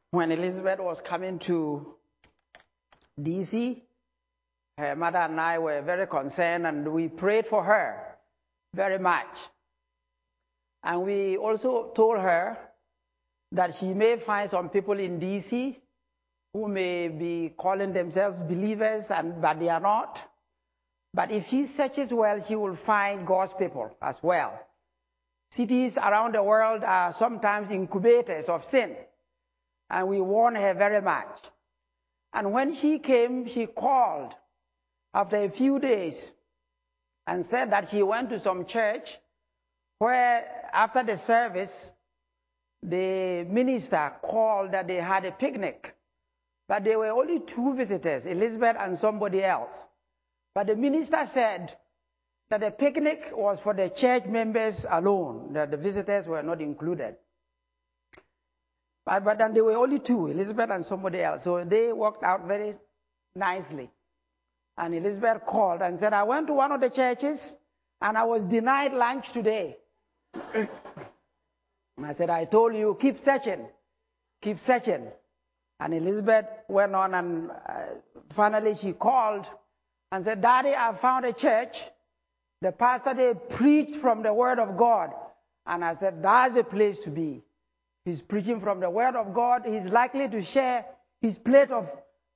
When Elizabeth was coming to D.C., her mother and I were very concerned, and we prayed for her very much. And we also told her that she may find some people in D.C. who may be calling themselves believers, but they are not. But if she searches well, she will find God's people as well. Cities around the world are sometimes incubators of sin, and we warn her very much. And when she came, she called after a few days and said that she went to some church where after the service, the minister called that they had a picnic. But there were only two visitors, Elizabeth and somebody else. But the minister said that the picnic was for the church members alone, that the visitors were not included. But then there were only two, Elizabeth and somebody else. So they worked out very nicely. And Elizabeth called and said, I went to one of the churches and I was denied lunch today. And I said, I told you, keep searching. Keep searching. And Elizabeth went on, and finally she called and said, Daddy, I found a church. The pastor, they preached from the Word of God. And I said, that's a place to be. He's preaching from the Word of God. He's likely to share his plate of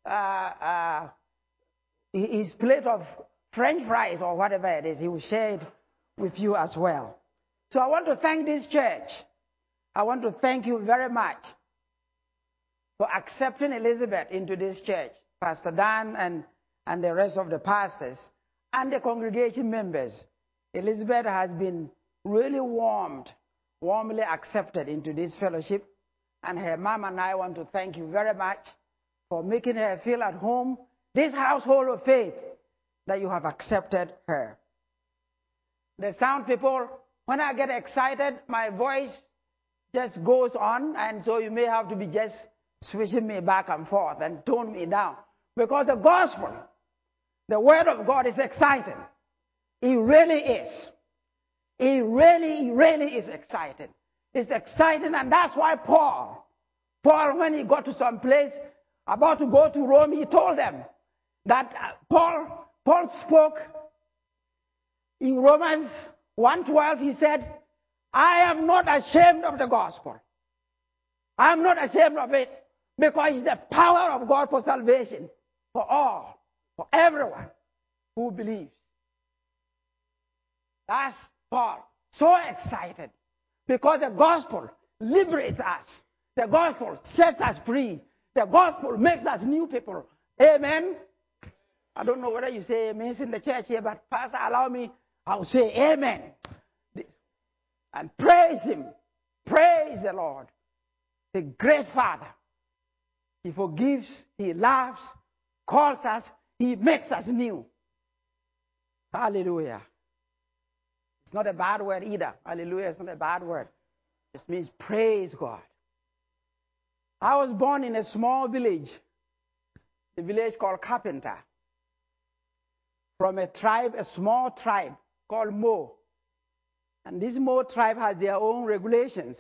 French fries or whatever it is. He will share it with you as well. So I want to thank this church. I want to thank you very much for accepting Elizabeth into this church, Pastor Dan and the rest of the pastors and the congregation members. Elizabeth has been really warmly accepted into this fellowship, and her mom and I want to thank you very much for making her feel at home, this household of faith, that you have accepted her. The sound people, when I get excited, my voice just goes on, and so you may have to be just switching me back and forth and tone me down. Because the gospel, the Word of God is exciting. It really is. It really is exciting. It's exciting, and that's why Paul, when he got to some place, about to go to Rome, he told them that Paul spoke in Romans 1:12. He said, I am not ashamed of the gospel. I am not ashamed of it, because it's the power of God for salvation for all, for everyone who believes. That's Paul. So excited, because the gospel liberates us. The gospel sets us free. The gospel makes us new people. Amen. I don't know whether you say amen in the church here, but Pastor, allow me, I'll say amen. And praise him. Praise the Lord. The great Father. He forgives, he loves, calls us, he makes us new. Hallelujah. It's not a bad word either. Hallelujah is not a bad word. It means praise God. I was born in a small village, a village called Carpenter, from a small tribe called Mo. And this Mo tribe has their own regulations.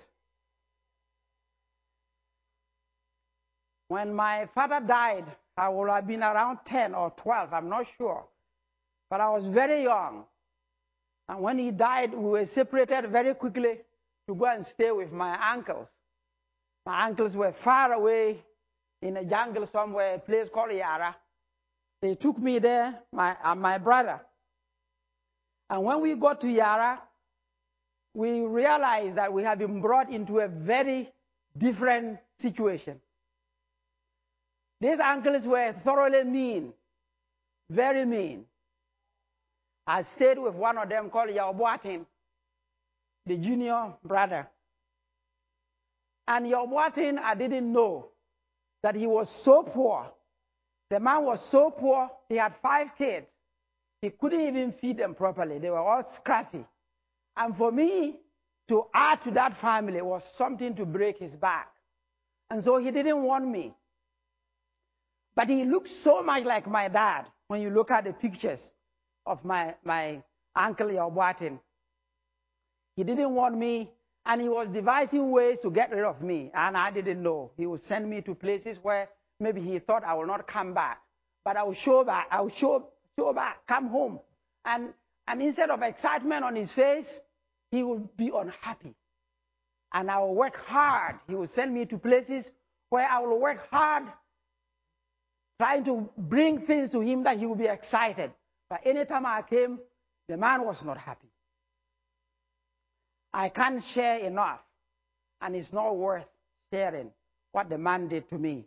When my father died, I would have been around 10 or 12, I'm not sure. But I was very young. And when he died, we were separated very quickly to go and stay with my uncles. My uncles were far away in a jungle somewhere, a place called Yara. They took me there, my brother. And when we got to Yara, we realized that we had been brought into a very different situation. These uncles were thoroughly mean, very mean. I stayed with one of them called Yaobuatin, the junior brother. And Yaobuatin, I didn't know that he was so poor. The man was so poor, he had 5 kids. He couldn't even feed them properly. They were all scruffy. And for me to add to that family was something to break his back. And so he didn't want me. But he looked so much like my dad when you look at the pictures of my uncle Yaobuatin. He didn't want me, And he was devising ways to get rid of me, and I didn't know. He would send me to places where maybe he thought I will not come back. But I will show back. I will show back, come home. And instead of excitement on his face, he would be unhappy. And I will work hard. He would send me to places where I will work hard, trying to bring things to him that he would be excited. But anytime I came, the man was not happy. I can't share enough, and it's not worth sharing what the man did to me.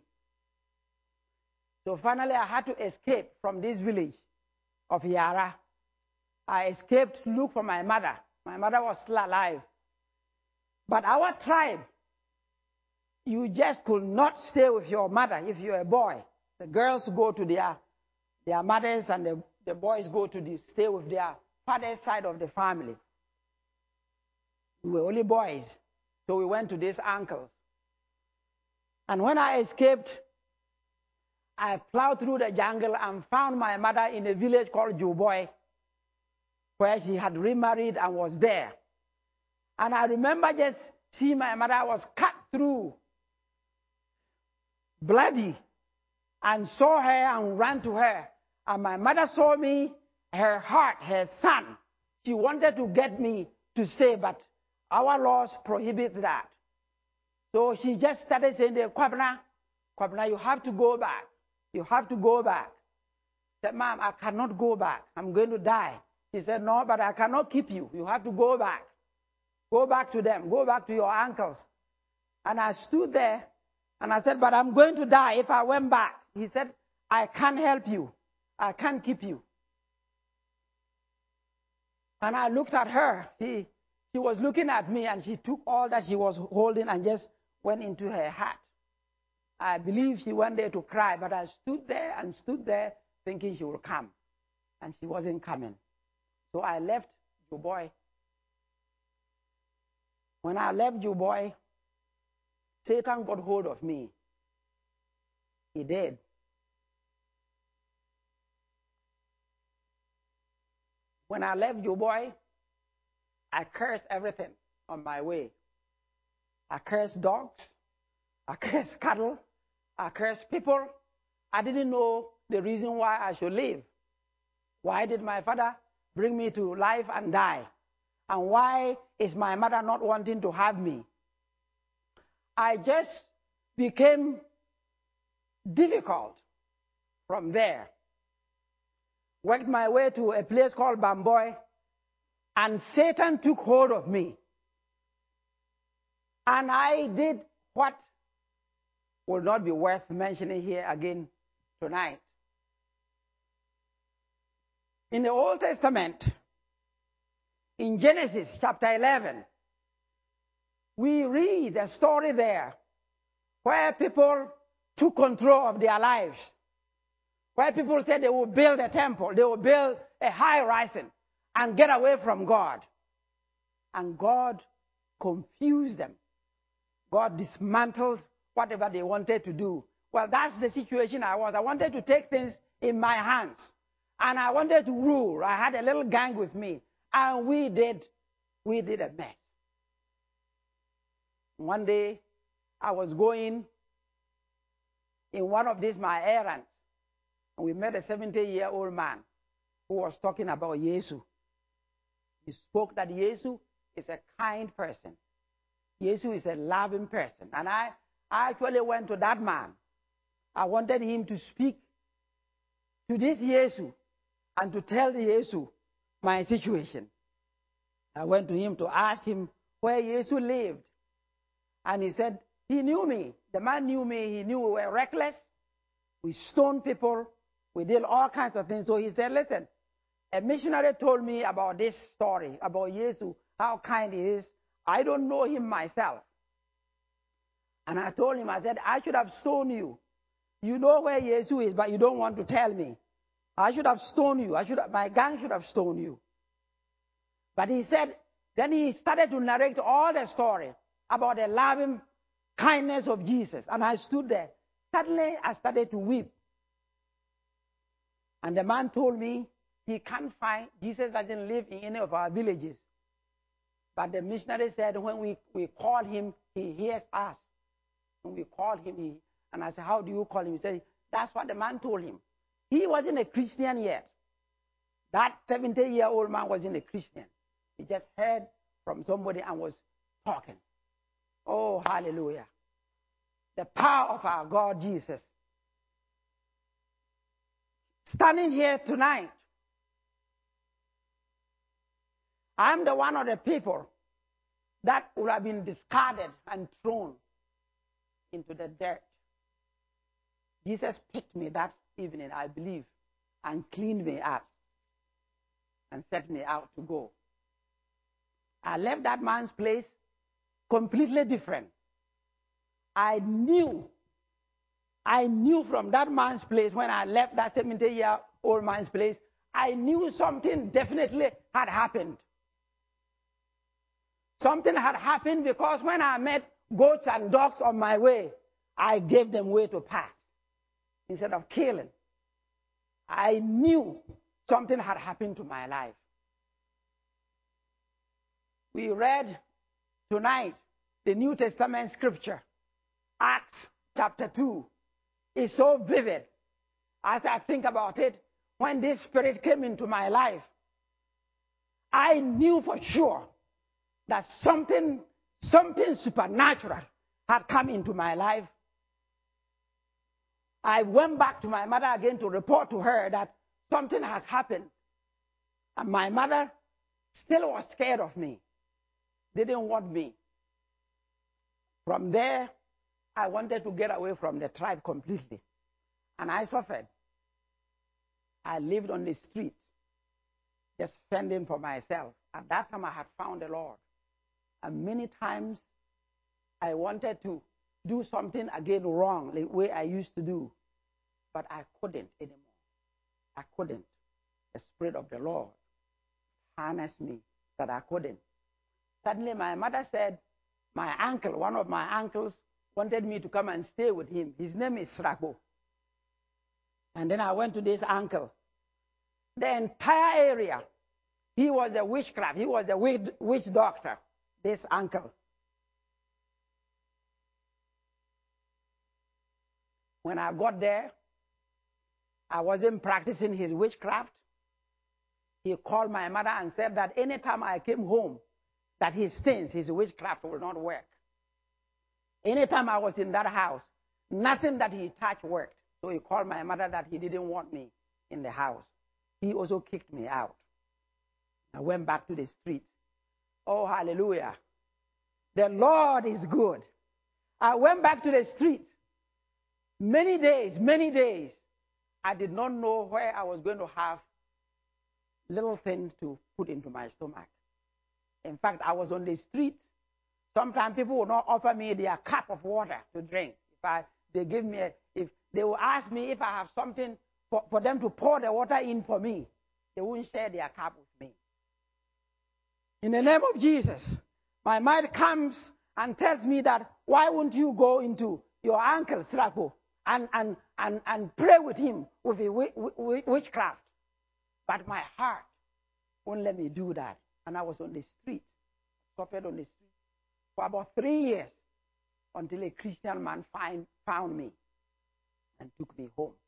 So finally, I had to escape from this village of Yara. I escaped to look for my mother. My mother was still alive. But our tribe, you just could not stay with your mother if you're a boy. The girls go to their mothers, and the boys go to stay with their father's side of the family. We were only boys, so we went to these uncles. And when I escaped, I plowed through the jungle and found my mother in a village called Juboy, where she had remarried and was there. And I remember just seeing my mother was cut through, bloody, and saw her and ran to her. And my mother saw me, her heart, her son. She wanted to get me to stay, but our laws prohibit that. So she just started saying, Kwabena, you have to go back. You have to go back. I said, Mom, I cannot go back. I'm going to die. She said, no, but I cannot keep you. You have to go back. Go back to them. Go back to your uncles. And I stood there, and I said, but I'm going to die if I went back. He said, I can't help you. I can't keep you. And I looked at her. She was looking at me, and she took all that she was holding and just went into her hat. I believe she went there to cry, but I stood there thinking she would come. And she wasn't coming. So I left Juboy. When I left Juboy, Satan got hold of me. He did. When I left Juboy, I cursed everything on my way. I cursed dogs. I cursed cattle. I cursed people. I didn't know the reason why I should live. Why did my father bring me to life and die? And why is my mother not wanting to have me? I just became difficult from there. Worked my way to a place called Bamboy, and Satan took hold of me. And I did what will not be worth mentioning here again tonight. In the Old Testament, in Genesis chapter 11, we read a story there where people took control of their lives. Where people said they will build a temple, they will build a high rising and get away from God. And God confused them. God dismantled whatever they wanted to do. Well, that's the situation I was. I wanted to take things in my hands. And I wanted to rule. I had a little gang with me. And we did a mess. One day, I was going in one of these my errands. And we met a 70-year-old man who was talking about Jesus. He spoke that Jesus is a kind person. Jesus is a loving person. And I actually went to that man. I wanted him to speak to this Jesus and to tell Jesus my situation. I went to him to ask him where Jesus lived. And he said, he knew me. The man knew me. He knew we were reckless. We stoned people. We did all kinds of things. So he said, listen, a missionary told me about this story, about Jesus, how kind he is. I don't know him myself. And I told him, I said, I should have stoned you. You know where Jesus is, but you don't want to tell me. I should have stoned you. My gang should have stoned you. But he said, then he started to narrate all the story about the loving kindness of Jesus. And I stood there. Suddenly, I started to weep. And the man told me he can't find, Jesus doesn't live in any of our villages. But the missionary said when we call him, he hears us. When we call him, and I said, how do you call him? He said, that's what the man told him. He wasn't a Christian yet. That 70-year-old man wasn't a Christian. He just heard from somebody and was talking. Oh, hallelujah. The power of our God, Jesus. Standing here tonight, I'm the one of the people that would have been discarded and thrown into the dirt. Jesus picked me that evening, I believe, and cleaned me up and set me out to go. I left that man's place completely different. I knew from that man's place when I left that 70-year-old man's place, I knew something definitely had happened. Something had happened because when I met goats and dogs on my way, I gave them way to pass instead of killing. I knew something had happened to my life. We read tonight the New Testament scripture, Acts chapter 2. It's so vivid. As I think about it, when this Spirit came into my life, I knew for sure that something supernatural had come into my life. I went back to my mother again to report to her that something has happened. And my mother still was scared of me. Didn't want me. From there, I wanted to get away from the tribe completely. And I suffered. I lived on the street, just fending for myself. At that time, I had found the Lord. And many times, I wanted to do something again wrong, the way I used to do. But I couldn't anymore. I couldn't. The Spirit of the Lord harnessed me that I couldn't. Suddenly, my mother said, my uncle, one of my uncles, wanted me to come and stay with him. His name is Srako. And then I went to this uncle. The entire area, he was a witchcraft. He was a witch doctor, this uncle. When I got there, I wasn't practicing his witchcraft. He called my mother and said that anytime I came home, that his things, his witchcraft will not work. Anytime I was in that house, nothing that he touched worked. So he called my mother that he didn't want me in the house. He also kicked me out. I went back to the streets. Oh, hallelujah. The Lord is good. I went back to the streets. Many days, I did not know where I was going to have little things to put into my stomach. In fact, I was on the street. Sometimes people will not offer me their cup of water to drink. If they will ask me if I have something for them to pour the water in for me, they won't share their cup with me. In the name of Jesus, my mind comes and tells me that why won't you go into your uncle Srako and pray with him with witchcraft? But my heart won't let me do that. And I was on the street, suffered on the street for about 3 years until a Christian man found me and took me home.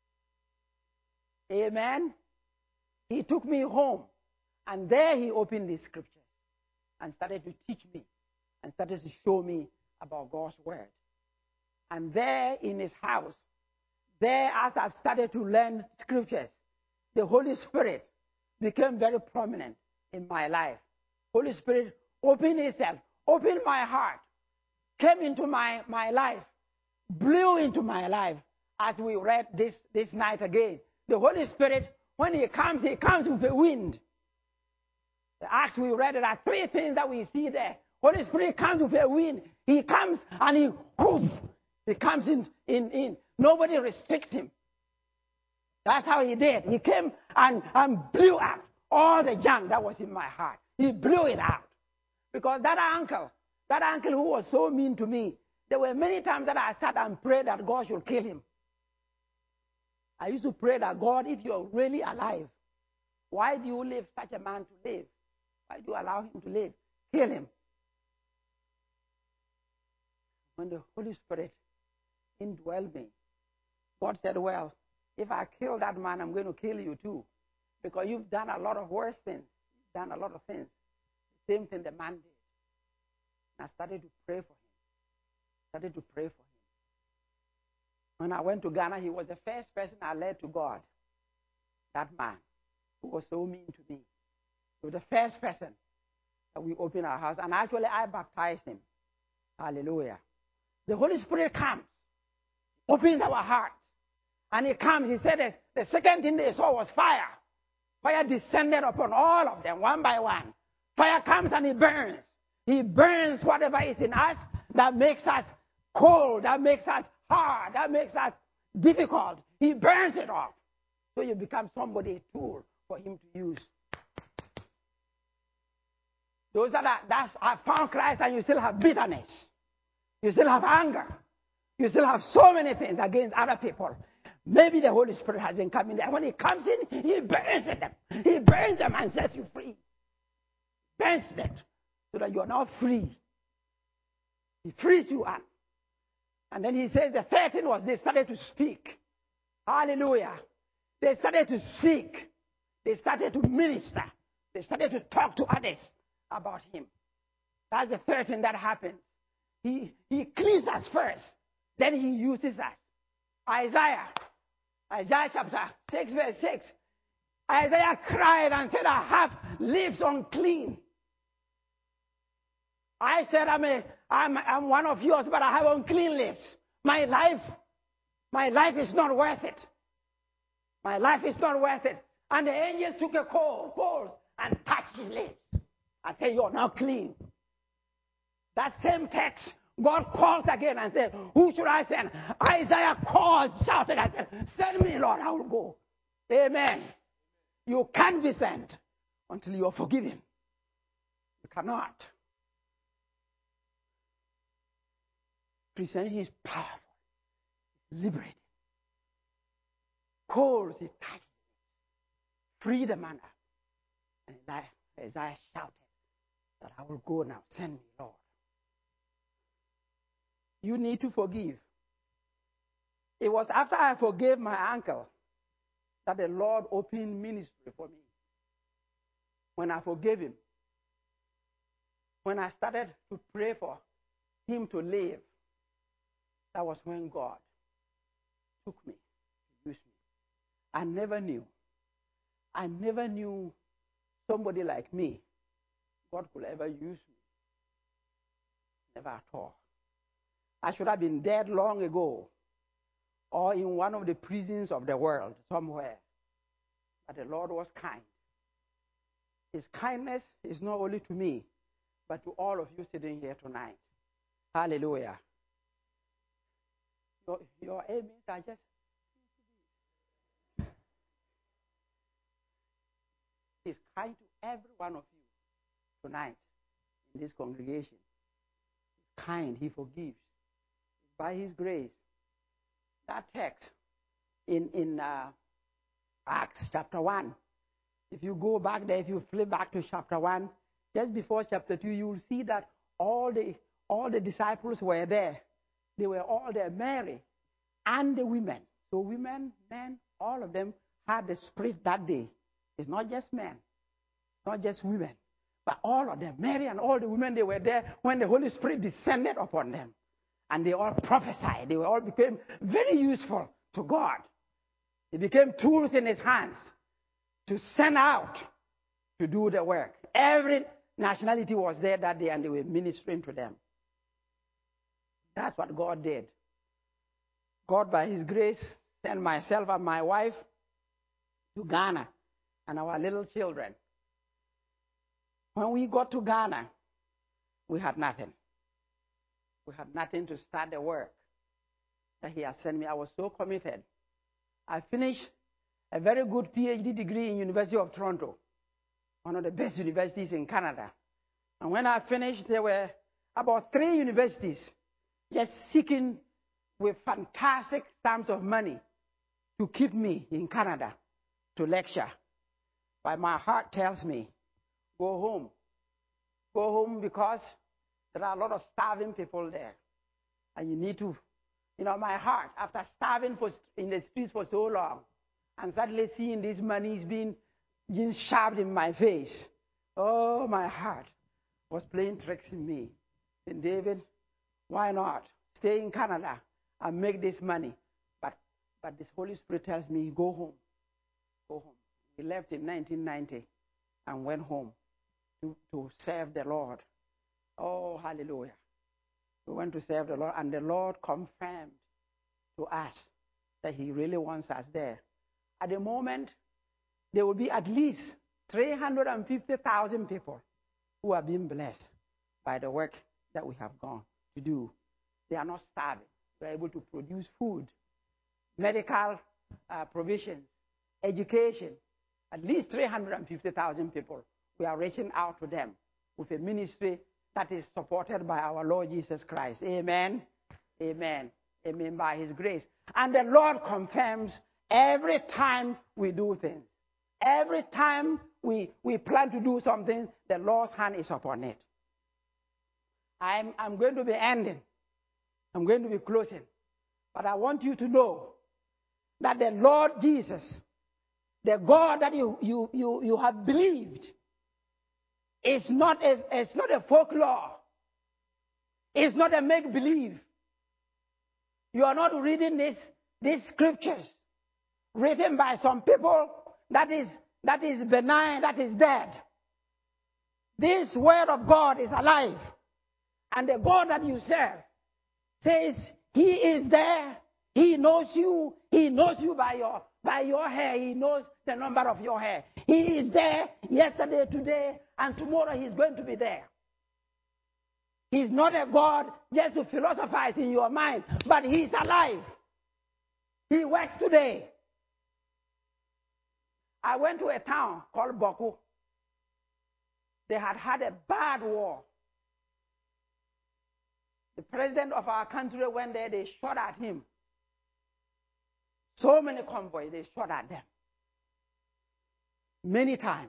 Amen. He took me home, and there he opened the scriptures and started to teach me and started to show me about God's word. And there in his house, there as I've started to learn scriptures, the Holy Spirit became very prominent in my life. Holy Spirit opened himself, opened my heart, came into my life, blew into my life, as we read this night again. The Holy Spirit, when he comes with the wind. The Acts we read, there are 3 things that we see there. Holy Spirit comes with a wind. He comes and he comes in. Nobody restricts him. That's how he did. He came and blew out all the junk that was in my heart. He blew it out. Because that uncle who was so mean to me, there were many times that I sat and prayed that God should kill him. I used to pray that, God, if you're really alive, why do you leave such a man to live? Why do you allow him to live? kill him. When the Holy Spirit indwelled me, God said, well, if I kill that man, I'm going to kill you too. Because you've done a lot of worse things. You've done a lot of things. The same thing the man did. And I started to pray for him. When I went to Ghana, he was the first person I led to God. That man who was so mean to me. He was the first person that we opened our house. And actually, I baptized him. Hallelujah. The Holy Spirit comes, opens our hearts. And he comes, he said that the second thing they saw was fire. Fire descended upon all of them, one by one. Fire comes and he burns. He burns whatever is in us that makes us cold, that makes us hard, that makes us difficult. He burns it off. So you become somebody, a tool for him to use. Those that have found Christ and you still have bitterness. You still have anger. You still have so many things against other people. Maybe the Holy Spirit hasn't come in there. When he comes in, he burns them. He burns them and sets you free. Burns them so that you are now free. He frees you up. And then he says the third thing was they started to speak. Hallelujah. They started to speak. They started to minister. They started to talk to others about him. That's the third thing that happens. He cleans us first. Then he uses us. Isaiah chapter 6, verse 6. Isaiah cried and said, I have lips unclean. I said, I'm one of yours, but I have unclean lips. My life is not worth it. My life is not worth it. And the angel took a coal and touched his lips and said, you're now clean. That same text, God calls again and said, who should I send? Isaiah called, shouted, and said, send me, Lord, I will go. Amen. You can't be sent until you are forgiven. You cannot. Christianity is powerful. It's liberating. Calls, it touches. Free the man up. And Isaiah shouted that I will go now. Send me, Lord. You need to forgive. It was after I forgave my uncle that the Lord opened ministry for me. When I forgave him, when I started to pray for him to live, that was when God took me, used me. I never knew somebody like me, God could ever use me. Never at all. I should have been dead long ago, or in one of the prisons of the world somewhere. But the Lord was kind. His kindness is not only to me, but to all of you sitting here tonight. Hallelujah. Your amens are just... He's kind to every one of you tonight in this congregation. He's kind. He forgives. By his grace. That text in Acts chapter 1. If you go back there, if you flip back to chapter 1, just before chapter 2, you will see that all the disciples were there. They were all there, Mary and the women. So women, men, all of them had the Spirit that day. It's not just men. It's not just women. But all of them, Mary and all the women, they were there when the Holy Spirit descended upon them. And they all prophesied. They all became very useful to God. They became tools in his hands to send out to do the work. Every nationality was there that day and they were ministering to them. That's what God did. God, by his grace, sent myself and my wife to Ghana and our little children. When we got to Ghana, we had nothing. We had nothing to start the work that he has sent me. I was so committed. I finished a very good PhD degree in University of Toronto, one of the best universities in Canada. And when I finished, there were about 3 universities just seeking with fantastic sums of money to keep me in Canada to lecture. But my heart tells me, go home. go home because there are a lot of starving people there. And you need to, my heart, after starving in the streets for so long, and suddenly seeing this money is being just shoved in my face. Oh, my heart was playing tricks in me. And David, why not stay in Canada and make this money? But this Holy Spirit tells me, go home. Go home. He left in 1990 and went home to serve the Lord. Oh, hallelujah. We went to serve the Lord, and the Lord confirmed to us that he really wants us there. At the moment, there will be at least 350,000 people who are being blessed by the work that we have gone to do. They are not starving. They are able to produce food, medical provisions, education. At least 350,000 people. We are reaching out to them with a ministry that is supported by our Lord Jesus Christ. Amen. Amen. Amen. By his grace. And the Lord confirms every time we do things. Every time we plan to do something, the Lord's hand is upon it. I'm going to be ending. I'm going to be closing. But I want you to know that the Lord Jesus, the God that you have believed, is not a folklore. It's not a make-believe. You are not reading these scriptures written by some people that is benign, that is dead. This word of God is alive. And the God that you serve says he is there. He knows you. He knows you by your hair. He knows the number of your hair. He is there yesterday, today, and tomorrow he's going to be there. He's not a God just to philosophize in your mind, but he's alive. He works today. I went to a town called Boku. They had a bad war. The president of our country went there, they shot at him. So many convoys, they shot at them. Many times.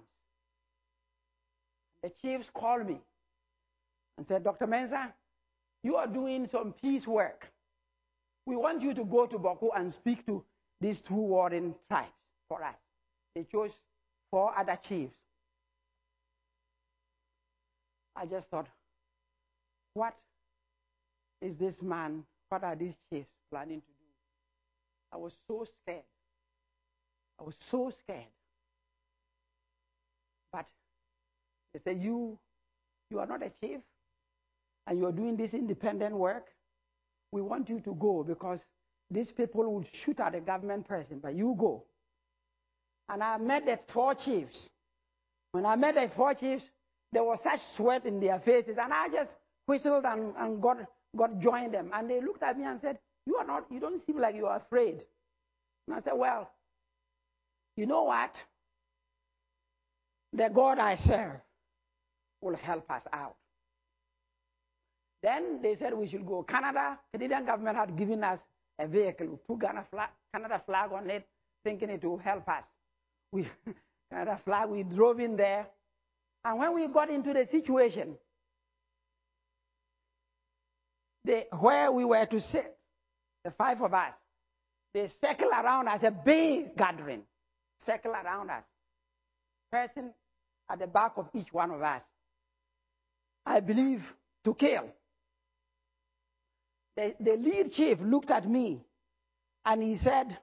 The chiefs called me and said, Dr. Mensah, you are doing some peace work. We want you to go to Boku and speak to these two warring tribes for us. They chose 4 other chiefs. I just thought, what is this man, what are these chiefs planning to do? I was so scared. I was so scared. But they said, you are not a chief, and you are doing this independent work. We want you to go because these people will shoot at a government person, but you go. And I met the 4 chiefs. When I met the 4 chiefs, there was such sweat in their faces, and I just whistled and got joined them. And they looked at me and said, you don't seem like you are afraid. And I said, well, you know what? The God I serve will help us out. Then they said we should go. Canadian government had given us a vehicle. We put Canada flag on it, thinking it will help us. Canada flag, we drove in there. And when we got into the situation, where we were to sit, the 5 of us, they circle around us, a big gathering, circle around us. Person at the back of each one of us. I believe to kill. The lead chief looked at me and he said,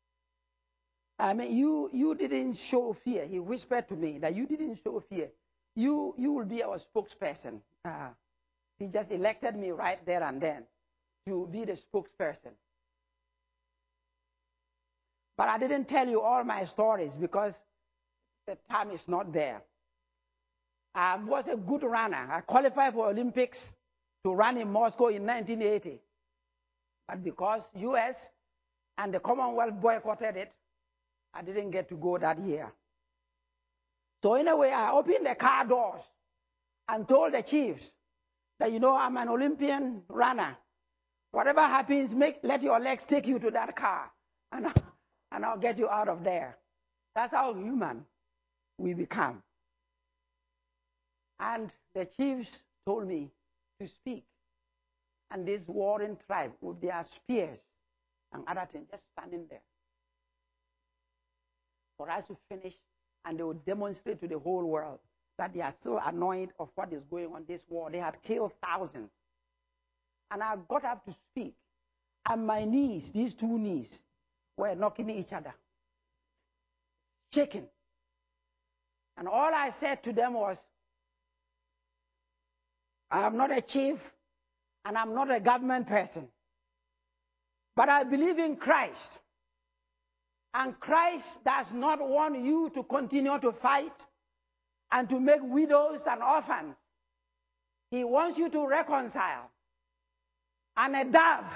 you didn't show fear. He whispered to me that you didn't show fear. You will be our spokesperson. He just elected me right there and then to be the spokesperson. But I didn't tell you all my stories because the time is not there. I was a good runner. I qualified for Olympics to run in Moscow in 1980. But because U.S. and the Commonwealth boycotted it, I didn't get to go that year. So in a way, I opened the car doors and told the chiefs that, I'm an Olympian runner. Whatever happens, let your legs take you to that car, and I'll get you out of there. That's how human we become. And the chiefs told me to speak. And this warring tribe with their spears and other things just standing there for us to finish, and they would demonstrate to the whole world that they are still annoyed of what is going on in this war. They had killed thousands. And I got up to speak, and my knees, these two knees, were knocking each other, shaking. And all I said to them was, I am not a chief, and I'm not a government person, but I believe in Christ. And Christ does not want you to continue to fight and to make widows and orphans. He wants you to reconcile. And a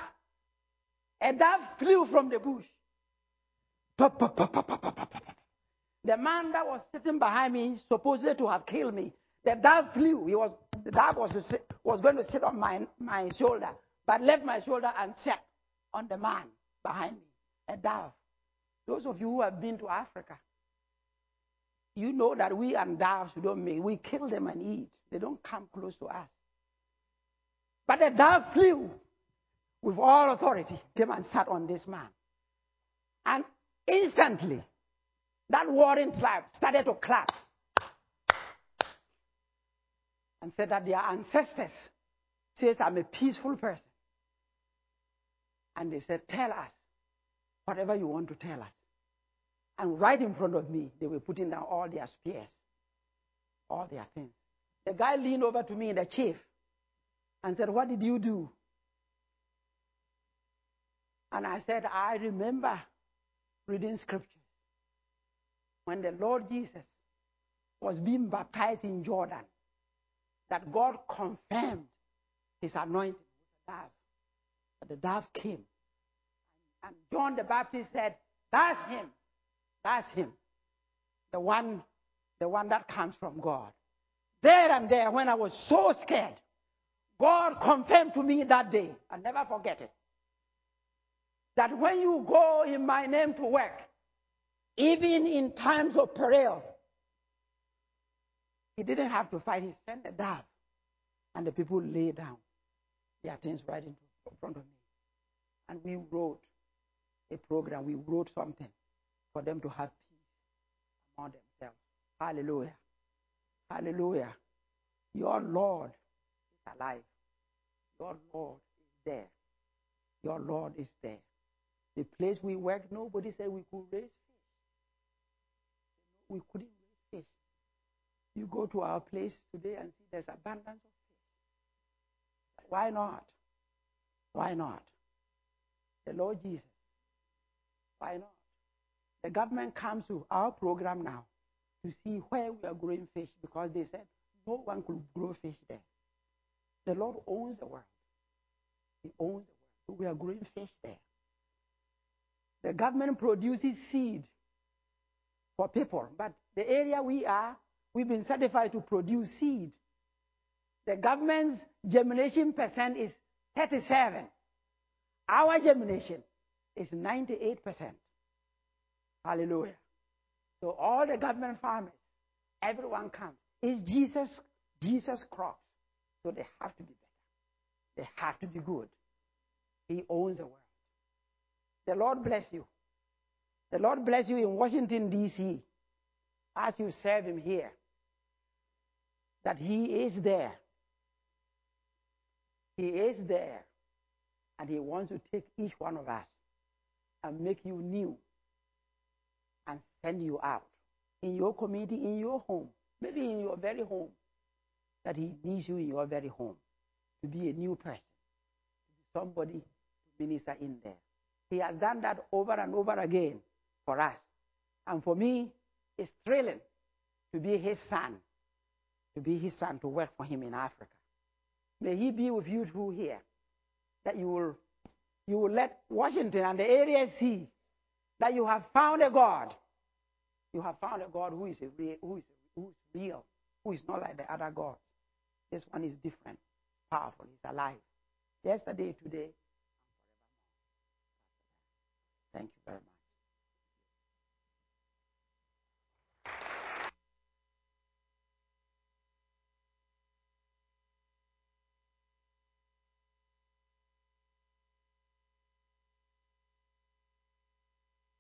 dove flew from the bush. Pop, pop, pop, pop, pop, pop, pop. The man that was sitting behind me, supposedly to have killed me, the dove flew. The dove was going to sit on my shoulder, but left my shoulder and sat on the man behind me. A dove. Those of you who have been to Africa, you know that we and doves don't mate. We kill them and eat. They don't come close to us. But the dove flew with all authority, came and sat on this man. And instantly, that warring tribe started to clap and said that their ancestors says, I'm a peaceful person. And they said, tell us whatever you want to tell us. And right in front of me, they were putting down all their spears, all their things. The guy leaned over to me, the chief, and said, what did you do? And I said, I remember reading scriptures when the Lord Jesus was being baptized in Jordan, that God confirmed his anointing with the dove. But the dove came. And John the Baptist said, that's him. That's him. The one that comes from God. There and there, when I was so scared, God confirmed to me that day, I'll never forget it, that when you go in my name to work, even in times of peril, he didn't have to fight. He sent a dove, and the people lay down their things right in front of me. And we wrote a program. We wrote something for them to have peace among themselves. Hallelujah. Hallelujah. Your Lord is alive. Your Lord is there. Your Lord is there. The place we work, nobody said we could raise fish. We couldn't raise fish. You go to our place today and see there's abundance of fish. Why not? Why not? The Lord Jesus. Why not? The government comes to our program now to see where we are growing fish, because they said no one could grow fish there. The Lord owns the world. He owns the world. So we are growing fish there. The government produces seed for people, but the area we've been certified to produce seed. The government's germination percent is 37. Our germination is 98%. Hallelujah. So all the government farmers, everyone comes. It's Jesus crops. So they have to be better. They have to be good. He owns the world. The Lord bless you. The Lord bless you in Washington, D.C. as you serve him here. That he is there. He is there. And he wants to take each one of us and make you new and send you out in your community, in your home, maybe in your very home, that he needs you in your very home to be a new person, to be somebody to minister in there. He has done that over and over again for us. And for me, it's thrilling to be his son, to work for him in Africa. May he be with you through here, that you will let Washington and the area see that you have found a God. You have found a God who is real, who is not like the other gods. This one is different, powerful, he's alive. Yesterday, today, and forevermore. Thank you very much.